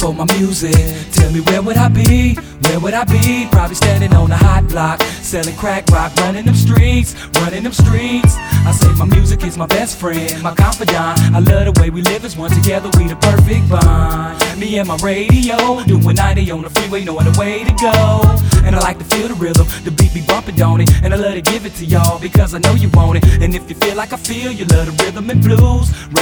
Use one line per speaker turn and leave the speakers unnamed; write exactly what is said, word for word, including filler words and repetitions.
for my music. Tell me where would I be? Where would I be? Probably standing on a hot block, selling crack rock, running them streets, running them streets. I say my music is my best friend, my confidant. I love the way we live as one together, we the perfect bond. Me and my radio, doing ninety on the freeway, knowing the way to go. And I like to feel the rhythm, the beat be bumping, don't it? And I love to give it to y'all because I know you want it. And if you feel like I feel, you love the rhythm and blues.